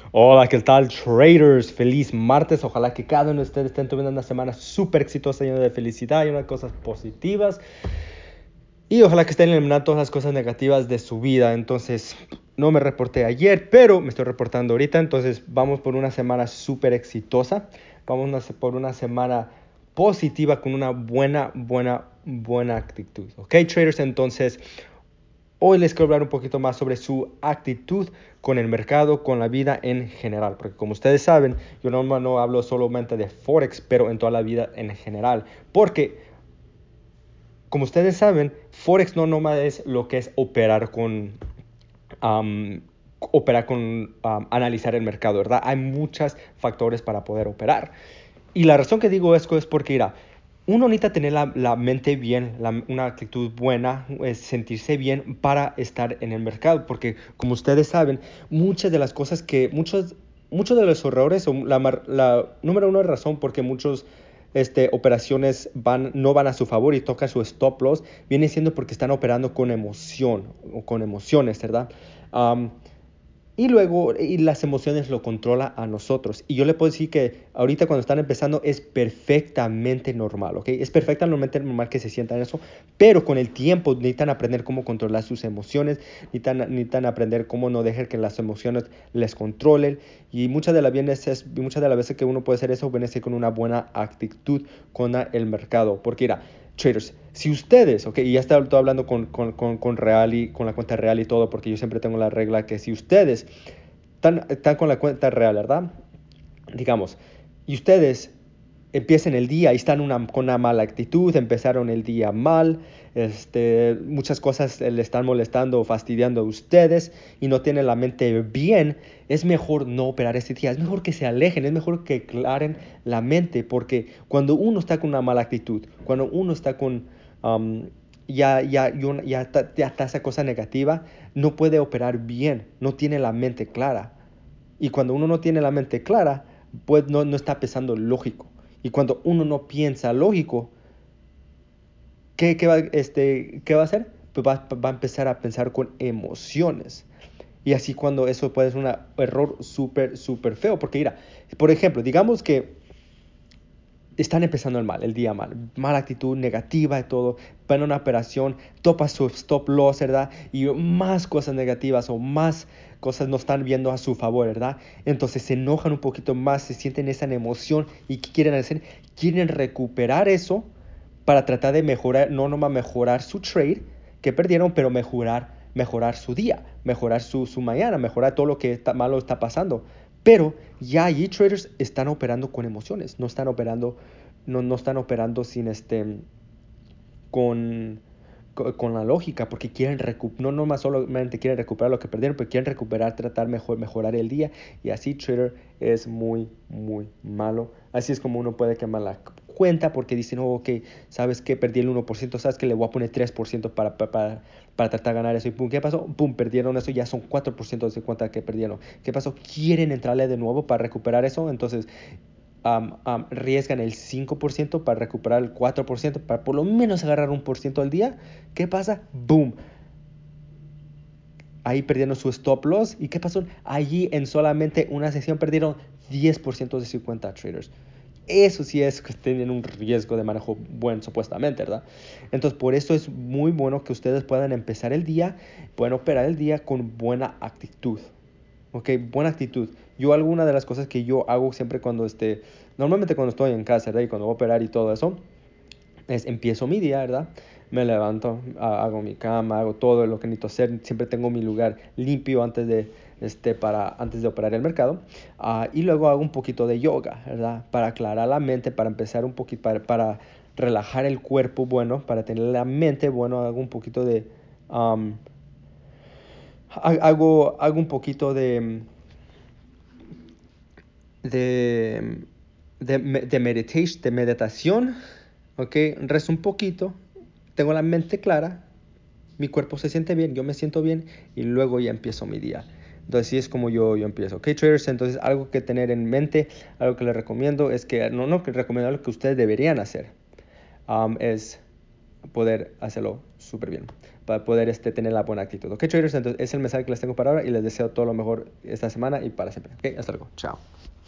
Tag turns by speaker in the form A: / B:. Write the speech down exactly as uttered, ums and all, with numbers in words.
A: Hola, ¿qué tal, traders? Feliz martes. Ojalá que cada uno de ustedes estén teniendo una semana súper exitosa, llena de felicidad, llena de cosas positivas. Y ojalá que estén eliminando todas las cosas negativas de su vida. Entonces, no me reporté ayer, pero me estoy reportando ahorita. Entonces, vamos por una semana súper exitosa. Vamos por una semana positiva con una buena, buena, buena actitud. ¿Ok, traders? Entonces, hoy les quiero hablar un poquito más sobre su actitud con el mercado, con la vida en general. Porque como ustedes saben, yo no, no hablo solamente de Forex, pero en toda la vida en general. Porque, como ustedes saben, Forex no nomás es lo que es operar con... Um, operar con um, analizar el mercado, ¿verdad? Hay muchos factores para poder operar. Y la razón que digo esto es porque, mira, uno necesita tener la, la mente bien, la, una actitud buena, es sentirse bien para estar en el mercado. Porque, como ustedes saben, muchas de las cosas que, muchos, muchos de los errores, o la, la número uno razón porque muchos este, operaciones van, no van a su favor y tocan su stop loss, viene siendo porque están operando con emoción o con emociones, ¿verdad? Um, y luego, y las emociones lo controla a nosotros. Y yo le puedo decir que ahorita cuando están empezando es perfectamente normal, ¿ok? Es perfectamente normal que se sientan eso, pero con el tiempo necesitan aprender cómo controlar sus emociones, necesitan, necesitan aprender cómo no dejar que las emociones les controlen. Y muchas de las veces, muchas de las veces que uno puede hacer eso, viene a ser con una buena actitud con el mercado. Porque mira, traders, si ustedes, ok, y ya estoy hablando con, con, con, con Real y con la cuenta real y todo, porque yo siempre tengo la regla que si ustedes están, están con la cuenta real, ¿verdad? Digamos, y ustedes empiecen el día y están una, con una mala actitud, empezaron el día mal, este, muchas cosas le están molestando o fastidiando a ustedes y no tienen la mente bien, es mejor no operar ese día, es mejor que se alejen, es mejor que aclaren la mente, porque cuando uno está con una mala actitud, cuando uno está con... Um, ya, ya, ya, ya, está, ya está esa cosa negativa, no puede operar bien, no tiene la mente clara. Y cuando uno no tiene la mente clara, pues no, no está pensando lógico. Y cuando uno no piensa lógico, ¿qué, qué, va, este, ¿qué va a hacer? Pues va, va a empezar a pensar con emociones. Y así cuando eso puede ser un error súper, súper feo. Porque mira, por ejemplo, digamos que están empezando el mal, el día mal, mala actitud, negativa y todo, van a una operación, topa su stop loss, ¿verdad? Y más cosas negativas o más cosas no están viendo a su favor, ¿verdad? Entonces se enojan un poquito más, se sienten esa emoción y ¿qué quieren hacer? Quieren recuperar eso para tratar de mejorar, no nomás mejorar su trade que perdieron, pero mejorar, mejorar su día, mejorar su, su mañana, mejorar todo lo que está, malo está pasando. Pero ya allí traders están operando con emociones, no están operando, no, no están operando sin este, con, con, con la lógica, porque quieren recuperar, no nomás solamente quieren recuperar lo que perdieron, pero quieren recuperar, tratar mejor, mejorar el día, y así trader es muy, muy malo. Así es como uno puede quemar la cuenta, porque dicen, oh, ok, sabes que perdí el uno por ciento, sabes que le voy a poner tres por ciento para, para, para, para tratar de ganar eso, y pum, ¿qué pasó? Pum, perdieron eso, ya son cuatro por ciento de su cuenta que perdieron. ¿Qué pasó? Quieren entrarle de nuevo para recuperar eso, entonces um, um, arriesgan el cinco por ciento para recuperar el cuatro por ciento, para por lo menos agarrar un por ciento al día. ¿Qué pasa? ¡Boom! Ahí perdieron su stop loss. ¿Y qué pasó? Allí en solamente una sesión perdieron diez por ciento de su cuenta traders. Eso sí es que tienen un riesgo de manejo bueno, supuestamente, ¿verdad? Entonces, por eso es muy bueno que ustedes puedan empezar el día, puedan operar el día con buena actitud. Ok, buena actitud. Yo alguna de las cosas que yo hago siempre cuando esté, normalmente cuando estoy en casa, ¿verdad? Y cuando voy a operar y todo eso, es empiezo mi día, ¿verdad? Me levanto, hago mi cama, hago todo lo que necesito hacer. Siempre tengo mi lugar limpio antes de, este, para, antes de operar el mercado. Uh, y luego hago un poquito de yoga, ¿verdad? Para aclarar la mente, para empezar un poquito, para, para relajar el cuerpo, bueno, para tener la mente, bueno, hago un poquito de... Um, hago, hago un poquito de de, de, de, meditation, de meditación, ¿ok? Rezo un poquito, tengo la mente clara, mi cuerpo se siente bien, yo me siento bien y luego ya empiezo mi día. Entonces, así es como yo, yo empiezo. Ok, traders, entonces algo que tener en mente, algo que les recomiendo es que, no, no que recomiendo, algo que ustedes deberían hacer, um, es poder hacerlo súper bien para poder este, tener la buena actitud. Ok, traders, entonces es el mensaje que les tengo para ahora y les deseo todo lo mejor esta semana y para siempre. Ok, hasta luego. Chao.